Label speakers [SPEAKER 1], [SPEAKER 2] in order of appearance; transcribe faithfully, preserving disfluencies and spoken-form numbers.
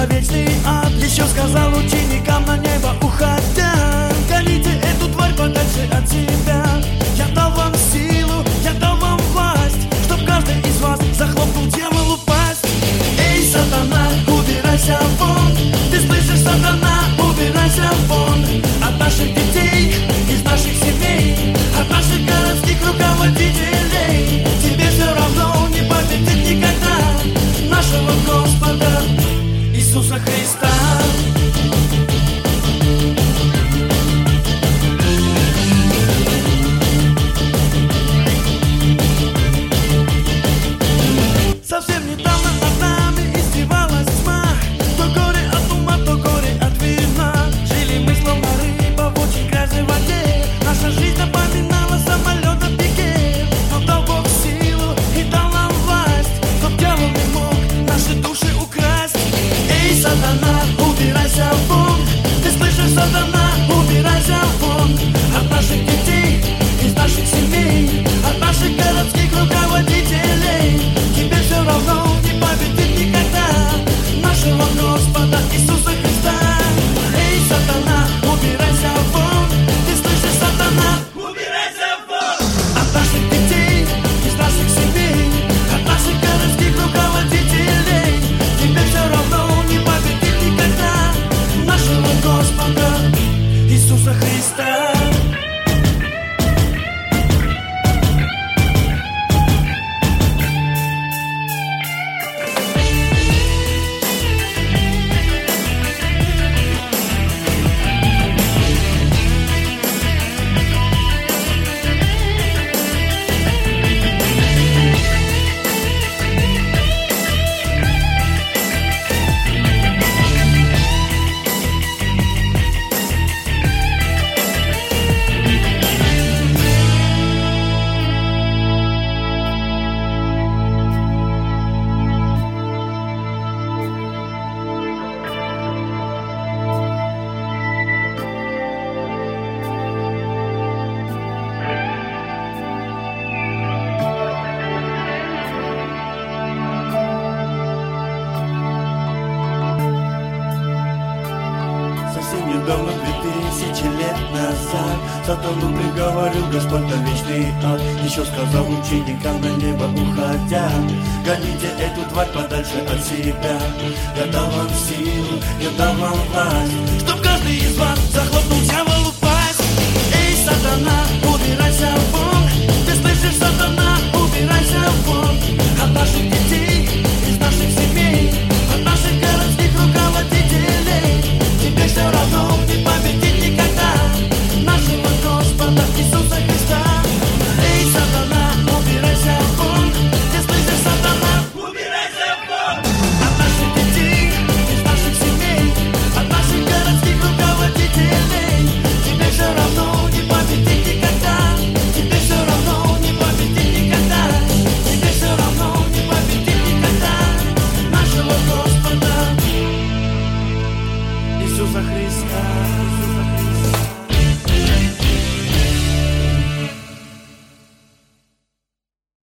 [SPEAKER 1] спорта вечный ад. Еще сказал ученикам на небо уходя: гоните эту тварь подальше от себя. Я дал вам силу, я дал вам власть, чтоб каждый из вас захлопнул дьяволу пасть. Эй, сатана, убирайся вон! Ты слышишь, сатана, убирайся вон! От наших детей, из наших семей, от наших городских руководителей. Тебе все равно не победить никогда нашего Господа Иисуса Христа. Совсем недавно над нами издевалась тьма. То горе от ума, то горе от вина. Жили мы словно рыба в очень грязной воде. Наша жизнь напоминала самолет в пике. Но дал Бог силу и дал нам власть, чтоб дьявол не мог наши души украсть. Эй, сатана, убирайся вон! Ты слышишь, сатана, убирайся вон! От наших детей, из наших семей, от наших городских руководителей. Тебе все равно не победить никогда нашего Господа Иисуса Христа. Эй, сатана, убирайся вон! Ты слышишь, сатана, убирайся вон! От наших детей, из наших семей, от наших городских руководителей. Тебе все равно не победить никогда нашего Господа Иисуса Христа. Совсем недавно, две тысячи лет назад, сатану приговорил Господь на вечный ад. Еще сказал ученикам на небо уходя: гоните эту тварь подальше от себя. Я дал вам силу, я дал вам власть, чтоб каждый из вас захлопнул дьяволу